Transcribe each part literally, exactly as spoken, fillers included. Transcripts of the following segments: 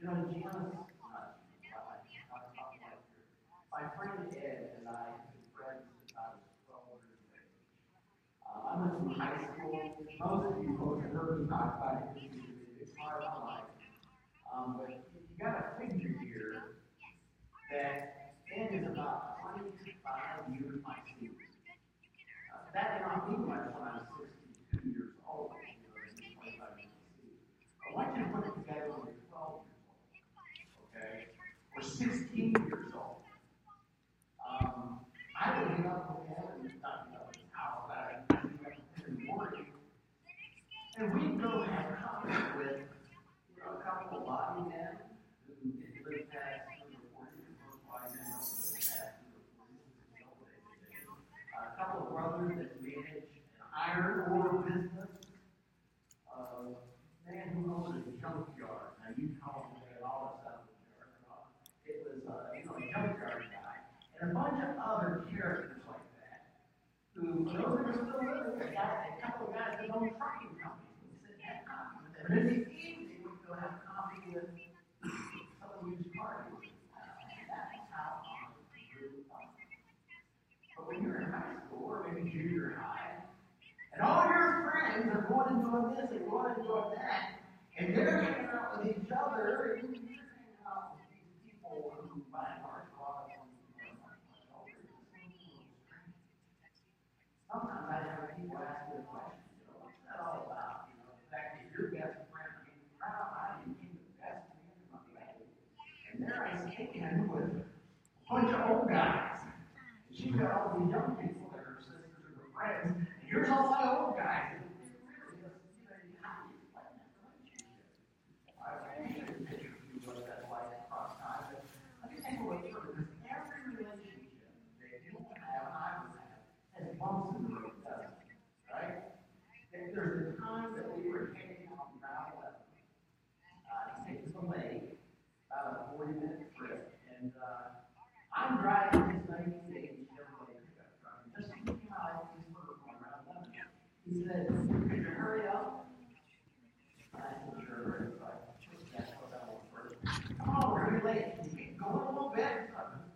You know, Janice, uh, my friend Ed and I have been friends since I was twelve years of age. Uh, I went through high school. Most of you folks have heard me talk about it. It's part of my life. Um, but you got to figure here that Ed is about twenty-five years my senior. Uh, that may not mean much when I'm sixty-two years old, you know, and he's twenty-five years my senior. I want you to put it together when you're twelve years old, okay? Or sixteen years old. Um, I would get up with him and not get up at his house, but I'd get up with him in the morning, and we'd go have coffee with, you know, a couple of lobby men who didn't live past three or four years old by now, past three or four years old. A couple of brothers that manage an iron ore business. Uh, man who owned a junkyard. Now you call him all this stuff. It was, uh, you know, a junkyard guy. And a bunch of other characters like that, who, for those of us still living, a, guy, a couple of guys that own trucking companies, we sit and have coffee with them. And in the evening, we go have coffee with some of these parties. Uh, and that's how I grew up. But when you're in high school, or maybe junior high, and all your friends are going and doing this and going and doing that, and they're hanging out with each other, and you're hanging out with these people who, by and large, go out on sometimes I have people ask me the question, you know, what's that all about? You know, the fact that your best friend came around, I became the best man in my life. And there I stand with a bunch of old guys. And she's got all these young people that are her sisters or her friends. And here's all my old guys. And it really just, you know, how do you explain that relationship? I can't picture for you what that's like across time. But let me take a look through this. Every relationship that you will have, I will have, has bumps in the road, doesn't it? Right? There's a time that we were heading out on Route eleven. Uh, it takes us a lake, about a forty minute trip. And uh, I'm driving this nineteen eighty Chevrolet pickup truck. And just looking out at these birds on Route eleven, he said, could you hurry up? I said, sure. So I just guessed what that was first. Come on, we're really late. Can you keep going a little bit?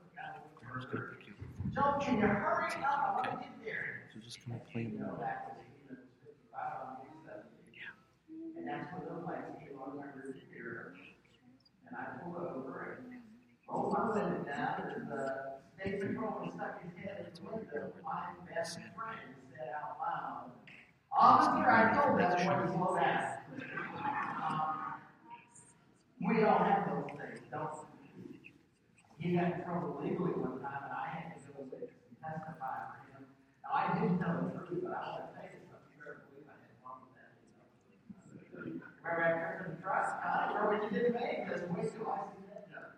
So can you hurry up? I want to get there. So just come and play you know, that was, you know, fifty-five on seventy. Yeah. And that's when those lights came on my rear mirror. And I pulled over and rolled my window down, and the state patrolman stuck his head in the window. My best friend said out loud, "Officer, I told that boy to slow down." Um, we all have those things, don't we? He got in trouble legally one time, and I had to go with and testify for him. Now, I didn't tell the truth, but I want to tell you something. You better believe I had fun with that. You know? Remember after the trial? I don't know what you did to me, because wait till I see that judge.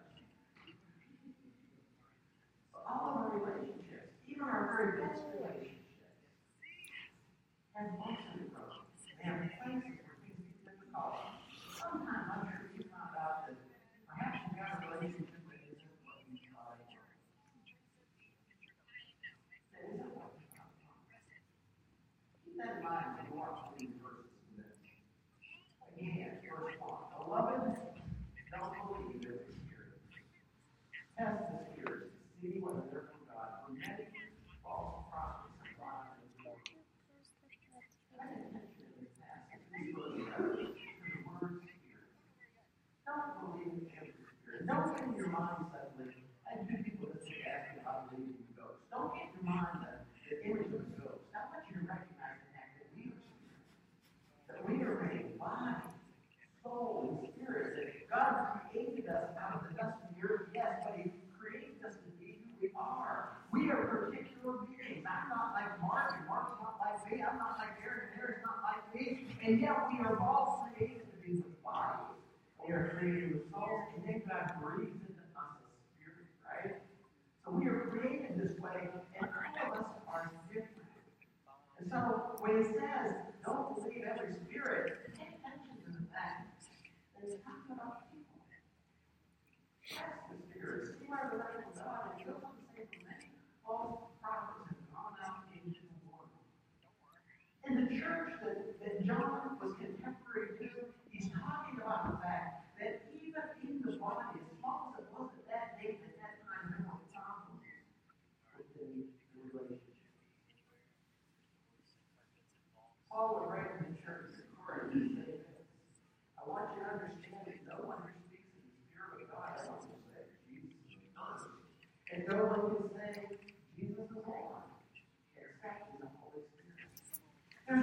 But all of our relationships, even our very best relationships, have bumps in the road. They have places where things get difficult. Sometimes I'm sure you found out that perhaps you got a relationship. Keep that in mind when you watch these verses in this. Again, verse one. Beloved, don't believe every spirit. Test the spirits to see whether they're from God. For many false prophets and lies in the world. I didn't mention in this passage these verses the word spirit. Don't believe every spirit. Don't get in your mind suddenly. I do people that say ask me about believing in ghosts. Don't get in your mind the, the image of a ghost. I want you to recognize the fact that we are spirits. That we are made body, soul, and spirit. That God created us out of the dust of the earth, yes, but He created us to be who we are. We are particular beings. I'm not like Mark, and Mark's not like me. I'm not like Aaron, and Aaron's not like me. And yet we are all created to be with bodies. We are created with souls, and then God breathes into us a spirit, right? So we are created this way, and all of us are different. And so when it says, don't believe every spirit, pay attention to the fact that it's talking about people. Test the spirits. See where the right of God, and you'll come to say for many false prophets have gone out into the world. In the church that, that John was contemporary to, he's talking about the fact that even in the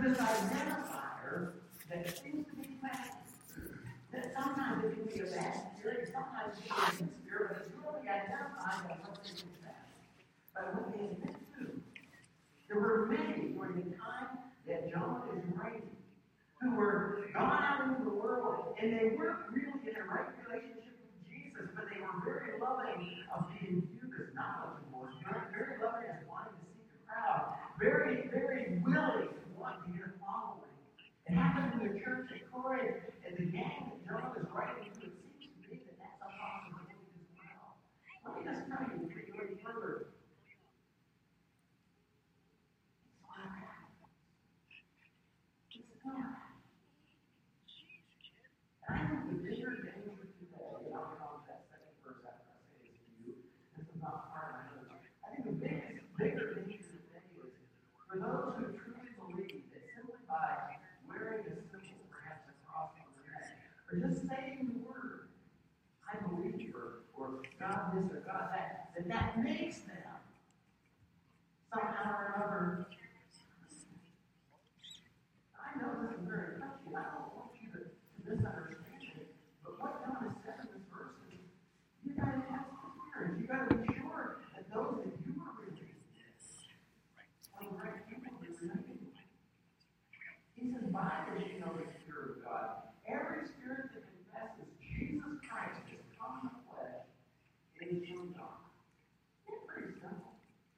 this identifier that seems to be present. That sometimes it can be a bad spirit, sometimes it can be a good spirit, but it's really identified by what they confess, by what they admit to. There were many during the time that John is writing who were gone out into the world, and they weren't really in a right relationship with Jesus, but they were very loving of being viewed as knowledgeable, very, very loving of wanting to seek the crowd, very, very willing to want to get a following. It happened in the church at Corinth, and the gang that John is writing to, it seems to be that that's a possibility as well. Let me just tell you, before you go any further, it's not. I think the bigger danger today, and I'll come to that second verse after I say this to you, this is not part of my notes. I think the biggest, bigger danger today is for those who truly believe that simply by wearing a symbol, perhaps a cross on their neck, or just saying the word, I believe, or, or God this or God that, that that makes them somehow or another. I know this is very touchy, and I don't want you to misunderstand it, but what God has said in this verse is, you got to have clearance. You got to be sure that those that you are related to are the right people that you're related to. He says, by this you know the Spirit of God. Every spirit that confesses Jesus Christ has come in the flesh is from God. It's pretty simple.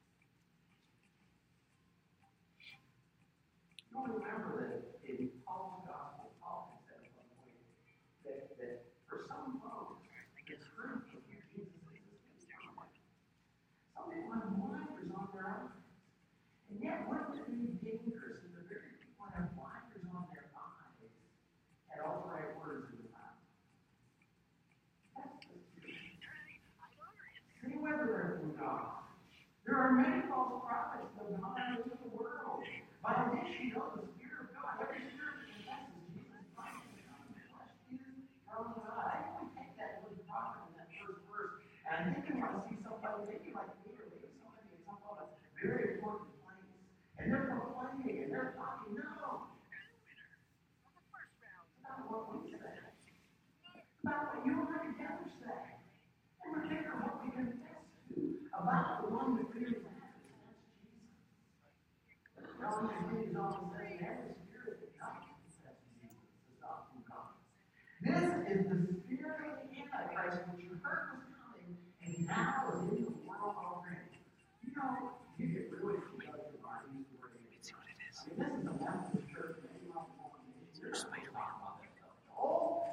You'll remember that in Paul's gospel, Paul had said at one point that, that for some folks, it's true to hear Jesus is this common. Some people have blinders on their eyes. And yet, wouldn't it be dangerous if the very people that have blinders on their eyes had all the right words in their mouth? That's the spirit. See whether they're from God. There are many false prophets that have gone into the world. By this you know the Spirit of God. Every spirit that confesses Jesus Christ is come in the flesh is from God. I think we take that word prophet in that first verse, and I think we want to see somebody, maybe like me, or maybe somebody in some kind of very important place. And they're complaining, and they're talking, no. It's not what we say. It's not what you and I together say. And we're thinking of what we confess to, about the one that really matters, and that's Jesus. John continues on to say, every spirit that does confess Jesus is not from God. This is the spirit of the Antichrist, which you heard was coming, and now is in the world already. You know, you get really familiar with my use of the word Antichrist. I mean, this is a Methodist church, maybe not the one in the There's Spider-Man about that stuff. Oh!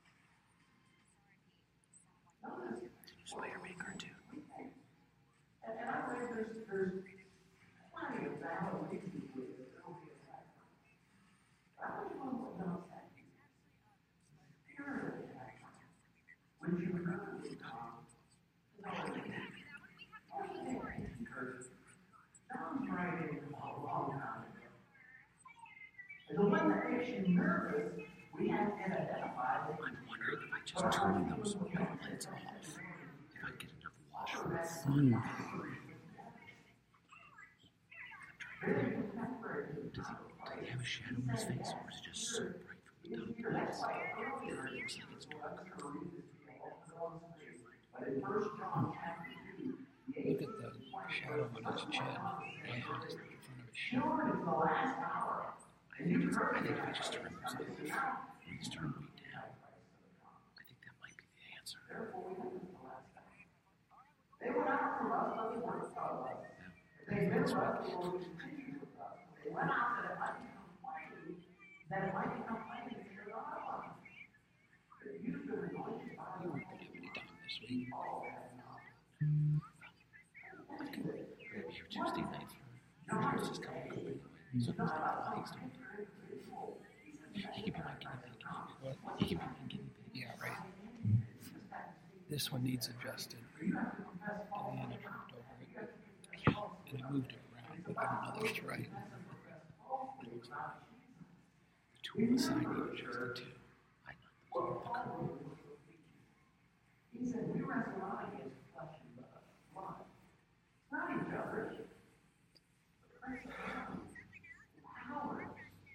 Notice. Spider-Man cartoon. And, and I believe there's, there's plenty of valid reasons with it. There will be a sacrifice. But I want you to know what God said. Spirit of the Antichrist, which you heard was come, is already John's writing a long time ago. And the one that makes you nervous, we have to identify. I'm wondering if I just turn those lights off, if I get enough water. Mm. Does he, does he have a shadow in his face, or is it just so bright from the top? It looks like it's dark. Look at the shadow on his chin and in front of his chin. I think, it's, I think if I just turn those off, please turn way down. I think that might be the answer. They went out from us, but they weren't from us. They've been with us, they will continue with us. They went out that it might become plain, that it might become plain that you're not of us. But you've been anointed by You weren't going to have any time this week. all have not. I can grab you Tuesday night for your just coming up anyway. So he's not he's doing it. He can be my guinea pig. What? He can be my guinea pig. Yeah, right. This one needs adjusted. And then I tripped over it. Yeah. And I moved it around, but I don't know that it's right. The two on the side need adjusted too. I know those are the curve. He said, we wrestle not against flesh and blood. Not each other. Power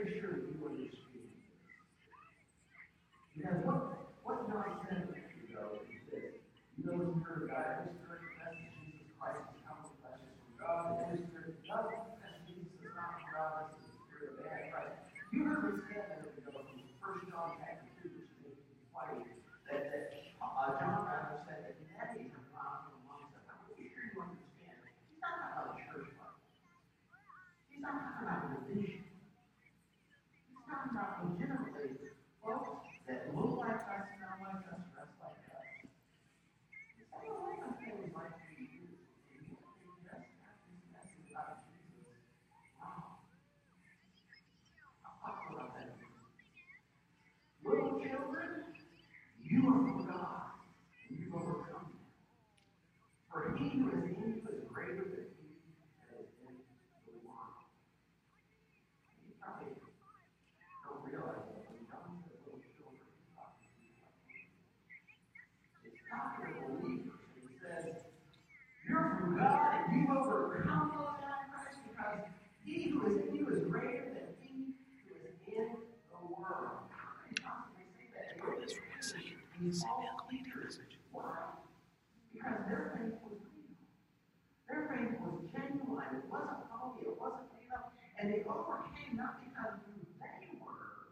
very sure that you understand this. Because what, what John said a minute ago is this. You know the Spirit of God, every spirit confesses Jesus Christ is come with flesh is from God, and every spirit that doesn't confess Jesus is not from God, this is the spirit of Antichrist. You heard me say a minute ago from First John chapter two, which is funny, that, that uh, John rather said that humanity is not from amongst us. I'm pretty sure you understand. He's not talking about a church life. He's not talking about religion. He's talking about legitimately folks that look like us, smell like us, dress like us. It's not like us things like we do. And you think that's this message about Jesus. Wow. I'll talk about that. Little children, you are from God, and you've overcome them. For he who is in you is greater than he that is in the world. You probably don't realize that when John says little children, he's talking to you. It's talking to believers. He says, you're from God and you've overcome those Antichrist because he who is in you is greater than he who is in the world. How can you possibly say that? That's for one second. He's Why? Because their faith was real. Their faith was genuine. It wasn't phony. It wasn't made up. And they overcame not because of who they were,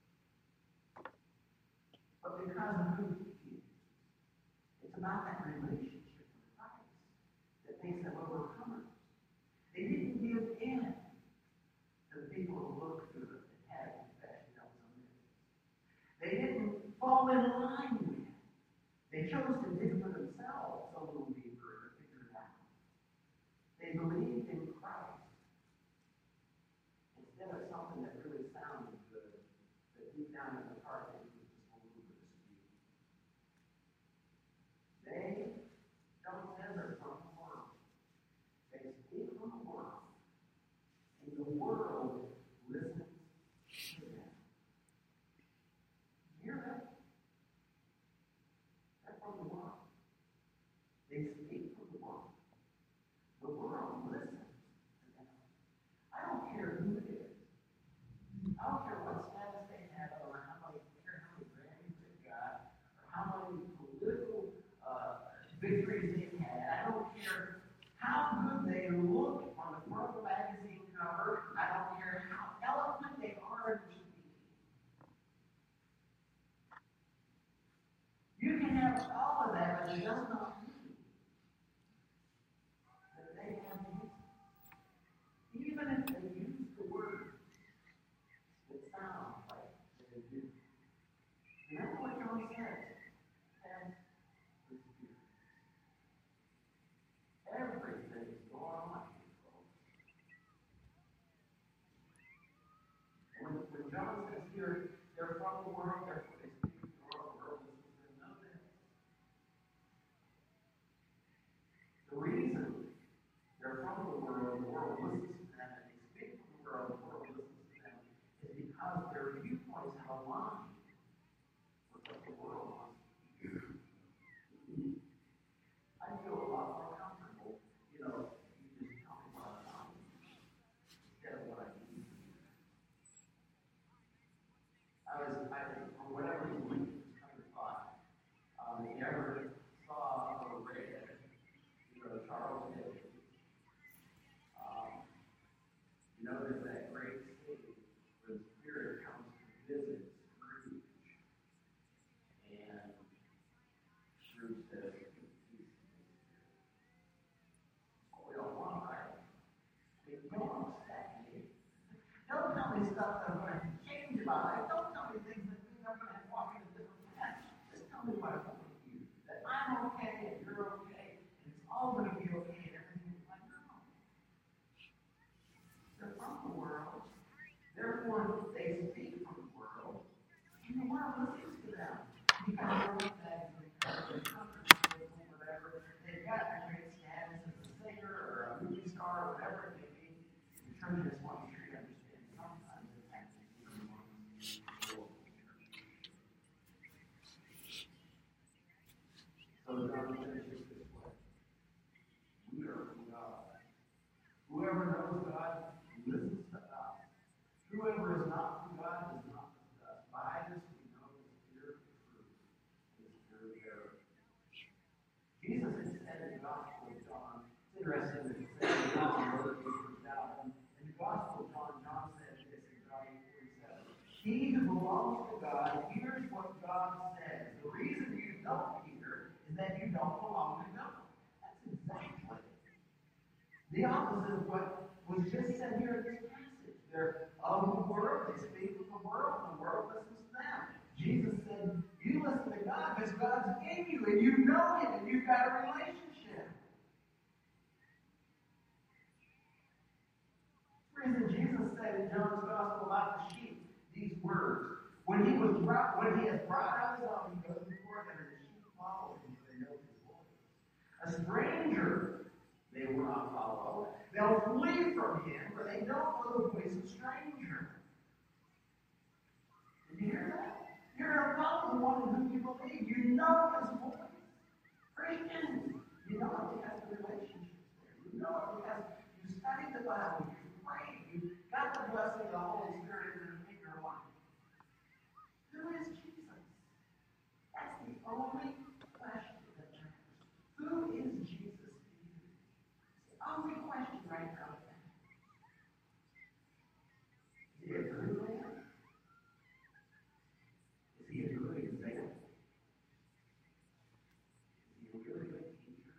but because of who he is. It's about that relationship with Christ that makes them overcomers. They didn't give in to the people who looked good and had a confession that was a myth. They didn't fall in line with it. They chose to dig for themselves a little deeper to figure it out. They believed in Christ instead of something that really sounded good, but deep down in the heart they was just a little bit askew. They don't say they're from the world. They speak from the world. And the world listens to them. You hear that? They're from the world. They speak from the world. The world listens to them. I don't care who it is. I don't care what status they have, or how many, care how many Grammys they've got, or how many political uh, victories they've had. I don't care how good they look on the front of the magazine cover. I don't care how eloquent they are in speaking. You can have all of that, but it does not mean that they have the answer. Even if they use the words that sound like they do. Remember what John says? Have the Spirit. Everything is going on here, folks. When, when John says here, they're from the world, therefore they speak from the world, the world listens to them. Know that. The reason they're from the world, the world listens to them, and they speak from the world, the world listens to them, is because their viewpoints have aligned with what the world wants to hear. I feel a lot more comfortable, you know, you just tell me what I want instead of what I need. I was, I think, for whatever reason, when it was coming by, um, if you ever saw or read, you know, Charles Dickens, um, you know, there's that great scene where the Spirit comes to visit Scrooge, and Scrooge says, "Oh, we don't want that. You don't upset me. Don't tell me stuff that I'm going to change my life. Don't tell me things that mean I'm going to walk in a different path. Just tell me what I want to hear. That I'm okay and you're okay, and it's all going to be okay, and everything is like, no. They're from the world. Therefore, they speak from the world, and the world listens to them. Because they're with that, they're comfortable, whatever. They've got a great status as a singer or a movie star or whatever it may be. The church just wants you to understand sometimes it's actually gospel of God does not possess. By this we know the spirit of truth and the spirit of error. Jesus had said in the Gospel of John, it's interesting that he said in John, wrote it down. In the Gospel of John, John said this in John eight forty-seven. He who belongs to God hears what God says. The reason you don't hear is that you don't belong to God. That's exactly the opposite of what was just said here in this passage. They're of the world, they speak of the world, the world listens to them. Jesus said, you listen to God because God's in you and you know Him and you've got a relationship. The reason Jesus said in John's Gospel about the sheep these words. When he was brought, when he has brought out his own, he goes before them and the sheep follow him for they know his voice. A stranger they will not follow. They'll flee from him, for they don't know the voice of stranger. Did you hear that? You're going to follow the one in whom you believe. You know his voice. Christians, you know it because the relationship there. You know it because you studied the Bible, you prayed, you got the blessing of the Holy Spirit in your life. Who is Jesus? That's the only question that matters. Who is Jesus to you? It's the only question right now. Is he a good man? Is he a good example? Is he a really good teacher?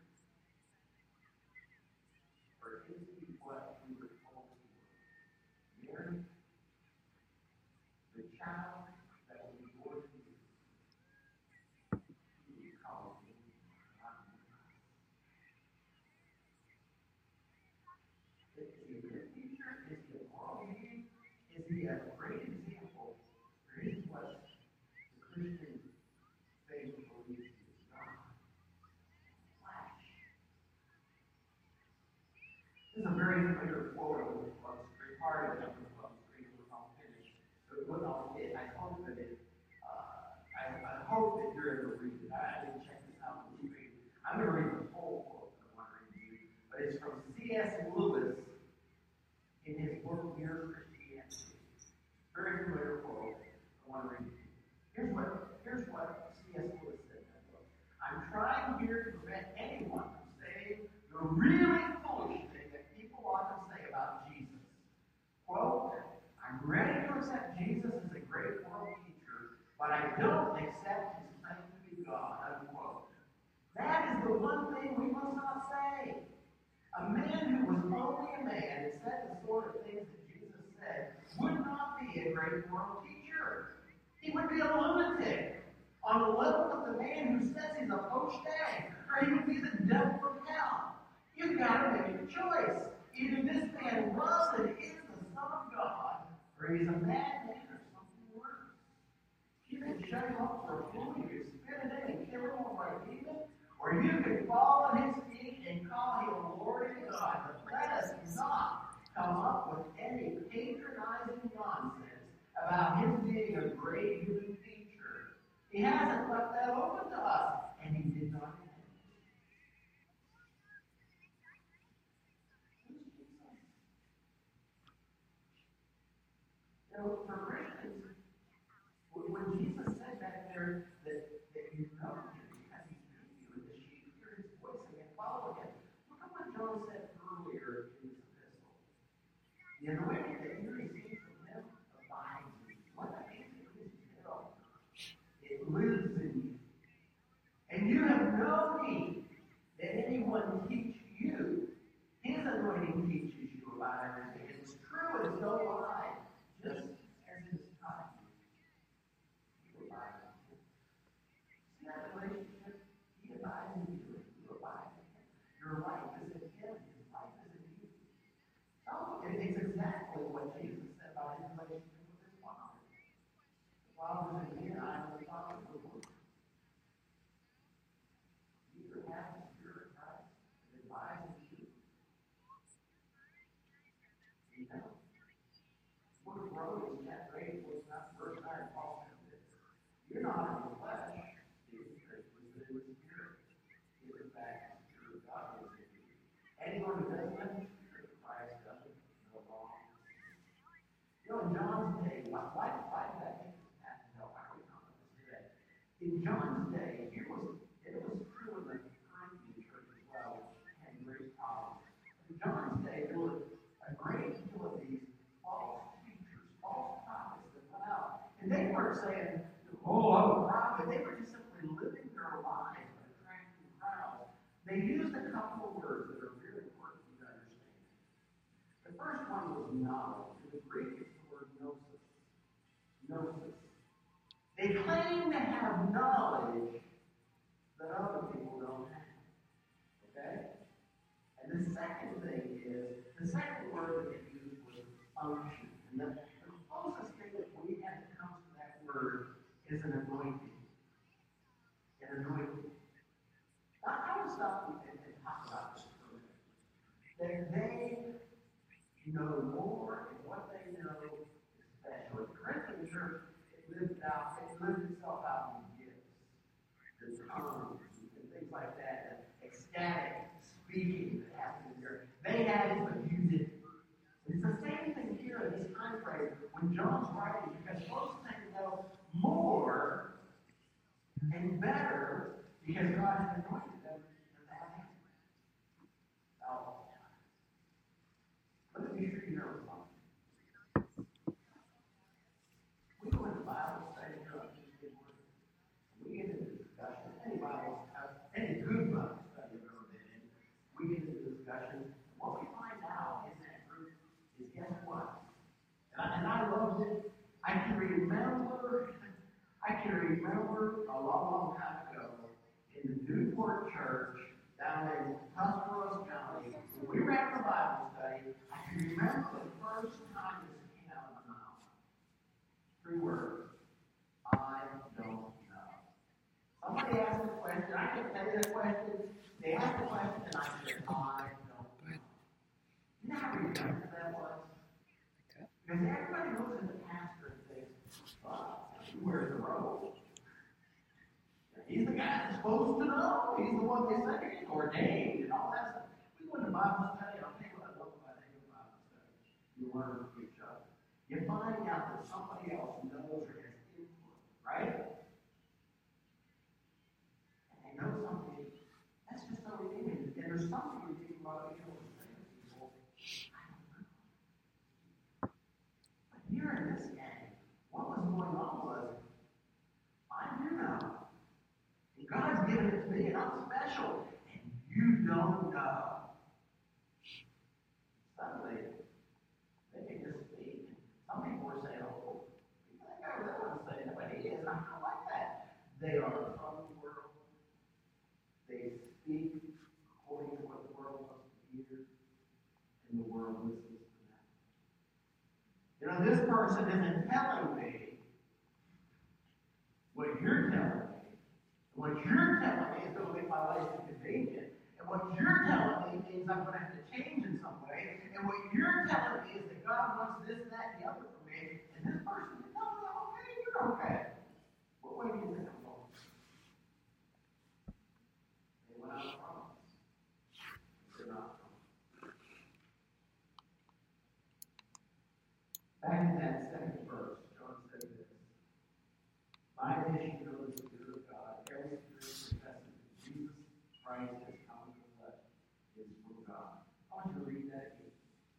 Or is he what we were told he was? Mary, the child that will be born to you, he will call me, not me. Is he a good teacher? Is he a moral being? Is he a great example? Or is what the Christian faith believes is not? Flash. This is a very familiar quote of the Club Street, part of it from the Club Street was all finished. So it was all it. I hope that it, uh, I, I hope that you're able to read it. I, I didn't check this out on the street. I'm going to read the whole quote that I want to read to you. But it's from C S Lewis in his book, Mere Christianity. Very familiar quote. I want to read it to you. Here's what, here's what C S Lewis said in that book. I'm trying here to prevent anyone from saying the really foolish thing that people often say about Jesus. Quote, I'm ready to accept Jesus as a great moral teacher, but I don't accept his claim to be God. Unquote. That is the one thing we must not say. A man who was only a man and said the sort of things that Jesus said would not be a great moral teacher. He would be a lunatic on the level of the man who says he's a poached egg, or he would be the devil of hell. You've got to make a choice. Either this man was and is the Son of God, or he's a madman or something worse. You can shut him up for a fool, you can spit it in and kill him over a demon, or you can fall at his feet and call him Lord and God. But let us not come up with any patronizing nonsense about him being a great human teacher. He hasn't left that open to us, and he did not intend it. Who's Jesus? You know, for Christians, when Jesus said back there that, that you know him because he's with you and the sheep hear his voice and they follow him, look at what John said earlier in his epistle. The anointing that you receive from him abides in you. What that means is hell. It lives in you. And you have no need that anyone teach you. His anointing teaches you about everything. It's true, it's no lie. Just as it is taught you. You abide in him. See that relationship? He abides in you, and you abide in him. Your life is in him, his life is in you. Oh, it, it's exactly what Jesus said about his relationship with his Father. The Father is in me, and I am the Father of the world. You either have the Spirit of Christ that abides in you. You know. What grows in that faith was not the first time Paul said this. You're not in the flesh, Jesus Christ was in the Spirit. If in fact the Spirit of God was in you. Anyone who doesn't have the Spirit of Christ doesn't know wrong. You know, in John's day, what In John's day, here was, it was true in the Corinthian church as well, had great problems. In John's day, there were a great deal of these false teachers, false prophets that went out. And they weren't saying, oh, I'm a prophet. They were just simply living their lives and attracting crowds. They used a couple of words that are very important for you to understand. The first one was knowledge. In the Greek, it's the word gnosis. Gnosis. They claim to have knowledge that other people don't have. Okay? And the second thing is, the second word that they used was unction. And the, the closest thing that we have that comes to that word is an anointing. An anointing. Now, I want to stop and, and talk about this for a minute. That they know more, and what they know is special. The Corinthian church lived out, it lived itself out in gifts, the tongues, and things like that, the ecstatic speaking that happened in there. They had it, but you didn't. It's the same thing here in this time frame when John's writing, because most things know more and better because God has anointed them in that hand. Now, let me be sure you know something. We go into Bible study here on Tuesday morning. We get into discussion. Any Bible, any good Bible study I've ever been in, we get into discussion. What we find out in that group is guess what? And I, and I loved it. I can remember, I can remember a long, long time ago in the Newport Church down in Tuscaloosa County, when we were having a Bible study, I can remember the first time this came out of my mouth. Three words. I don't know. Somebody asked a question. I can tell you the question. They asked the question, and I said, I don't know. You know how redundant that was? Because everybody looks at the pastor and thinks, wow, he wears the robe. He's the guy that's supposed to know. He's the one they say is ordained and all that stuff. We go into Bible study. I'll tell you what I love about any Bible study. You learn from each other. You find out that somebody else knows or has input, right? And they know something. That's just so redeeming. And there's something redeeming about being able to say to people, I don't know. But here in this game, what was going on was, I do know. And God's given it to me, and I'm special. And you don't know. Suddenly, they can just speak. Some people are saying, oh, people think I really want to say that, but he is. I don't like that. They are from the world. They speak according to what the world wants to hear, and the world listens to them. You know, this person isn't telling me what you're telling me. What you're telling me is going to make my life inconvenient. And what you're telling me means I'm going to have to change in some way. And what you're telling me is that God wants this, that, and the other for me. And this person is telling me, okay, you're okay. What way do you think I'm going? They went out of promise. They're not promise. Back in that second verse, John said this. My mission goes to the Spirit of God. Every spirit confesses that Jesus Christ has come in the flesh is from God. I want you to read that again.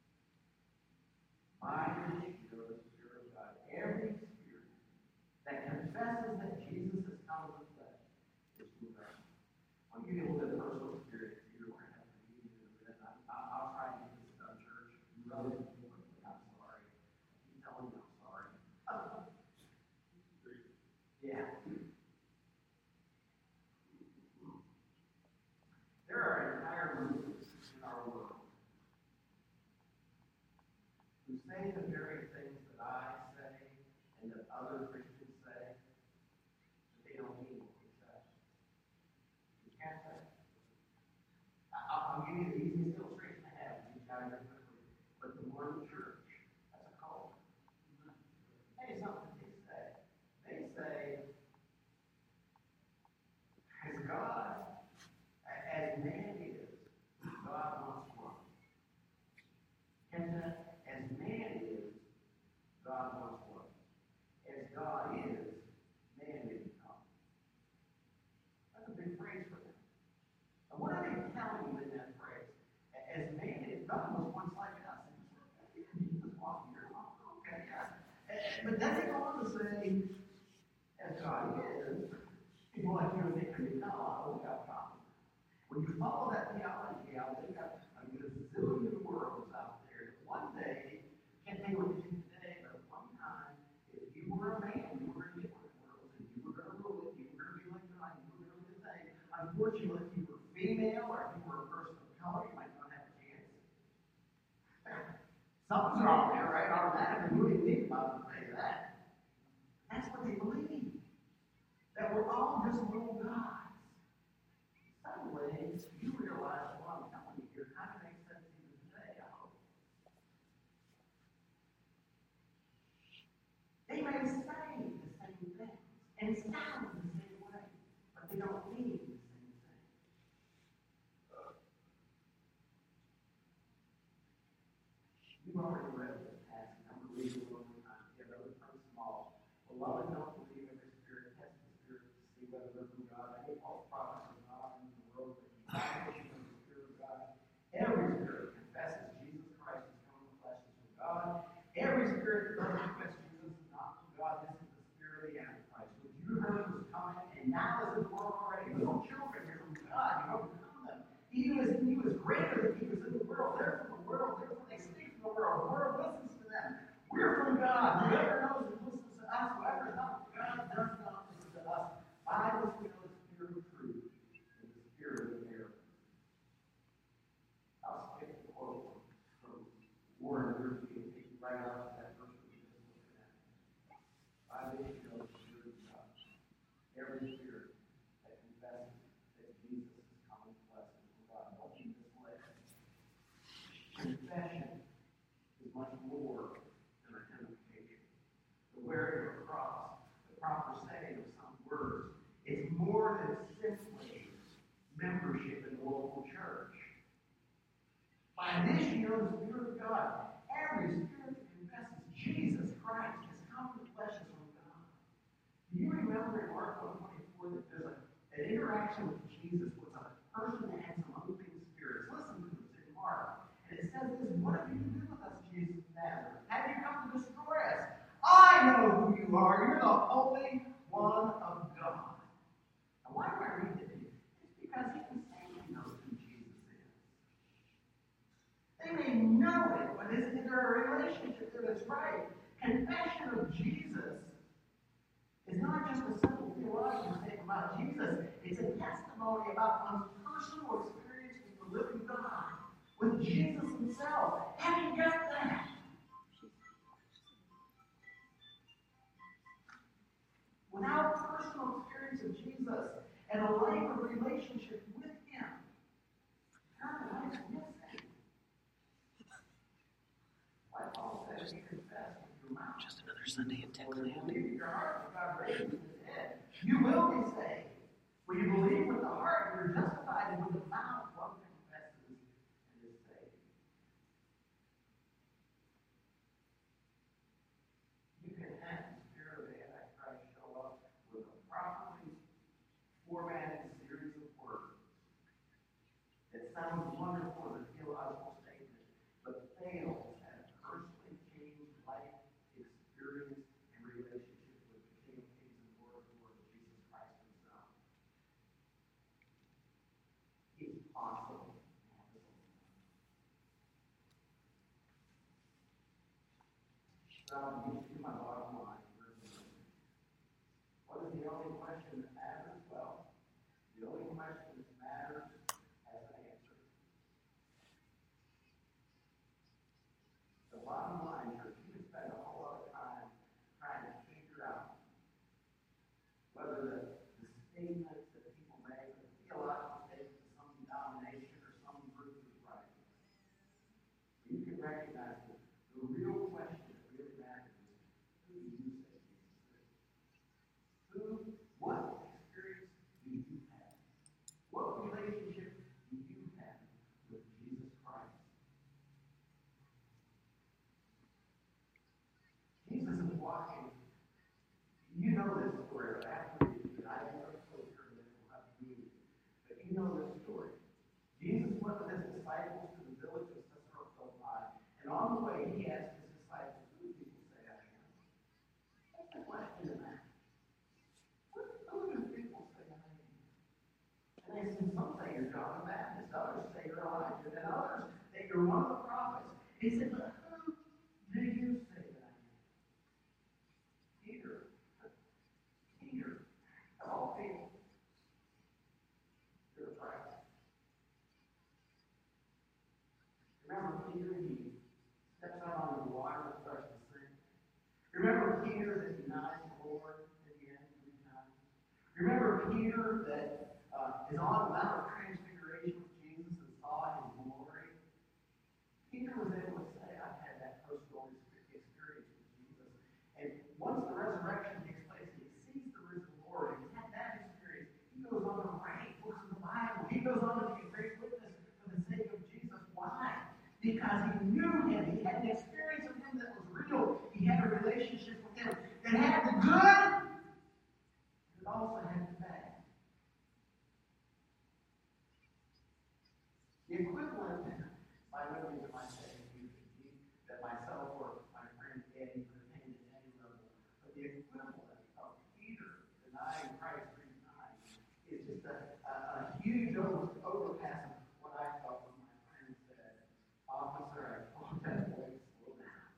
My mission goes to the Spirit of God. Every spirit that confesses that Jesus has come in the flesh is from God. I'll give you a little bit of personal experience here. We're going to have to read it in a minute. I'll try to get this done, church. Really quickly. I'm sorry. I keep telling you I'm sorry. Yeah. There are entire movements in our world who say the very things that I say and that other Christians say, but they don't mean what they say. You can't say. I'll, I'll give you the easiest illustration I have. You guys are quickly. But the Mormon Church, that's a cult. Hey, something they say. They say, as God, as man is, God wants one. And as man is, God wants one. As God is, man didn't come. want to say, as God is, people like you and me can be, no, I don't got a problem. When you follow that theology out, they've got a gazillion worlds out there. One day, can't think what you think today, but one time, if you were a man, you were in different worlds, and you were going to rule it, you were going to be like God, you were going to do the thing. Unfortunately, if you were female or if you were a person of color, you might not have a chance. Something's wrong there, right? Automatically, you wouldn't think about to say that. That's what they believe. That we're all just little gods. Suddenly, you realize what I'm telling you here kind of makes sense even today, I hope. They may say the same things and sound the same way, but they don't mean the same thing. You've already read this passage. I'm going to read it one more time. Yeah, those are small. Beloved, don't believe every spirit. Test the spirit to see whether they're from God. Any false prophets are not in the world, but you know the Spirit of God. Every spirit confesses Jesus Christ is come in the flesh is from God. Every spirit that doesn't confess Jesus is not from God. This is the spirit of the Antichrist, which you heard was coming, and now is in the world already. Little children, you're from God. You overcome them. He who is, he who is greater than he who is in the world. They're from the world. Therefore they speak from the world. The world listens to them. We're from God. Whoever knows and listens to us, whoever is not from God does not listen to us. By this we know the spirit of truth and the spirit of error. I'll skip the quote from Warren Wiersbe and take you right out of that verse we were just looking at. By this we know the spirit of God. Every spirit that confesses that Jesus is coming to us and from God. Don't be misled. Confession is much more than identification. The wearing of a cross, the proper saying of some words, is more than simply membership in the local church. By this you know the Spirit of God. Every spirit that confesses Jesus Christ has come in the flesh is from God. Do you remember in Mark one twenty-four that there's a, an interaction with Jesus with a person that had some unclean spirits? Listen to this in Mark. And it says this, what have you to do with us, Jesus of Nazareth? Have you come to destroy us? I know who you are. You're the Holy One of God. Now, why do I read this to you? It's because he can say he knows who Jesus is. They may know it, but is there a relationship that is right? Confession of Jesus is not just a simple theological statement about Jesus. It's a testimony about one's personal experience with the living God, with Jesus himself. Have you got that? Without personal experience of Jesus and a life of relationship with him, how is missing? Like Paul says, you confess with your mouth. Just another Sunday in Texas. You believe in your heart that God raised him from the dead. You will be saved. When you believe with the heart, you're justified, and with the mouth, one confesses and is saved. You can have the spirit of the Antichrist show up with a properly formatted series of words that sounds wonderful in a theological statement, but fails at a personally changed life experience and relationship with the King of Kings and Lord of Lords, Jesus Christ himself. It's possible. So I'm used to my bottom line. What is the only question that matters? Well, the only question that matters has an answer. The bottom line, church, you can spend a whole lot of time trying to figure out whether the, the statements that people make, the theological statements of some denomination or some group is right. You can recognize that the real question that really matters is who do you say Jesus is? Who, what experience do you have? What relationship do you have with Jesus Christ? Jesus is walking. You know this story, but after you, I have never told you that we'll have to read it. But you know this story. Jesus went with his disciples to the village of Caesarea Philippi, and on the way he asked his disciples, who do people say I am? question in that. Who do people say I am? And they say, some say you're John the Baptist, others say you're Elijah, and others say you're one of the prophets. He said, but who do you say that I am? Peter. Peter. Of all people. You're a prophet. Remember Peter, he steps out on the water and starts to sink. Remember Peter that denies the Lord at the end three times. Remember Peter that uh, is on the Mount of Transfiguration with Jesus and saw his glory. Peter was able to say, I've had that personal experience with Jesus. And once the resurrection takes place and he sees the risen Lord and he's had that experience, he goes on to write books of the Bible. He goes on to be a great witness for the sake of Jesus. Why? Because he knew him. He had an experience of him that was real. He had a relationship with him that had the good, but also had the bad. The equivalent, by no means am I saying you should be that myself or my friend Eddie pertain to any level, but the equivalent of Peter denying Christ three times is just a, a, a huge over, overpass of what I felt when my friend said, Officer, I told that boy to slow down.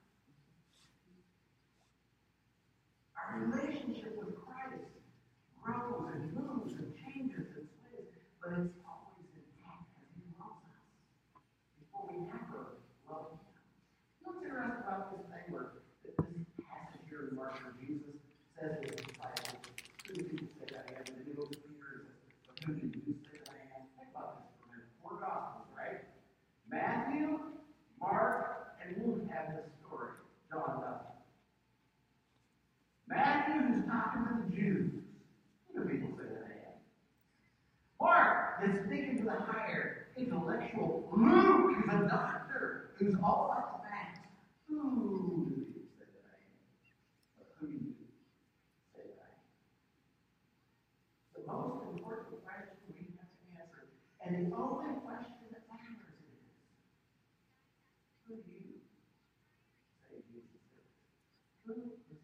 Our relationship with Christ grows and moves and changes and sways, but it's always intact as he loves us. Before we never love him. You know what's interesting about this thing where this passage here in Mark where Jesus says to his disciples, who do you say that I am? And then he goes to Peter and says, but who do you say that I am? Think about this for a minute. Four Gospels, right? Matthew, Mark, and Luke have this story. John doesn't. Matthew, who's talking to the Jews. Who do people say that I am? Mark, is speaking to the higher intellectual. Luke is a doctor who's all about the facts. Who do you say that I am? But who do you say that I am? The most important question we have to answer, and the only question that matters is, who do you say Jesus is? Who is Jesus?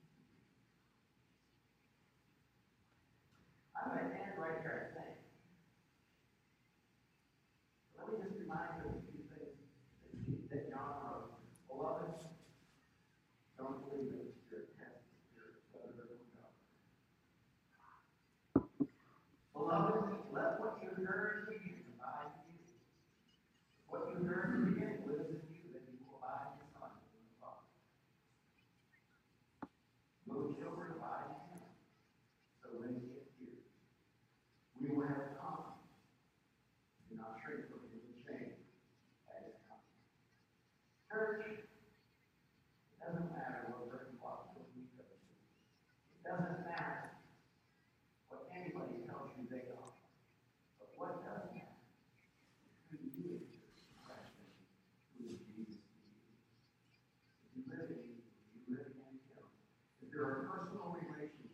I'm going to end right here, I think. Let me just remind you of a few things that, that John wrote. Beloved, don't believe that the Spirit tests the Spirit, whether they're from God. Beloved, let what you heard in the beginning abide in you. What you heard in the beginning lives in you, that you will abide in the Son and in the Father. Little children, abide in him. So when he gets here, we will have confidence. Do not shrink from human shame at his coming. Church, it doesn't matter what certain possible we go to. It doesn't matter what anybody tells you they are. But what does matter is who you is question who is Jesus to you. If you live in him, if you live in him, if there are personal relationships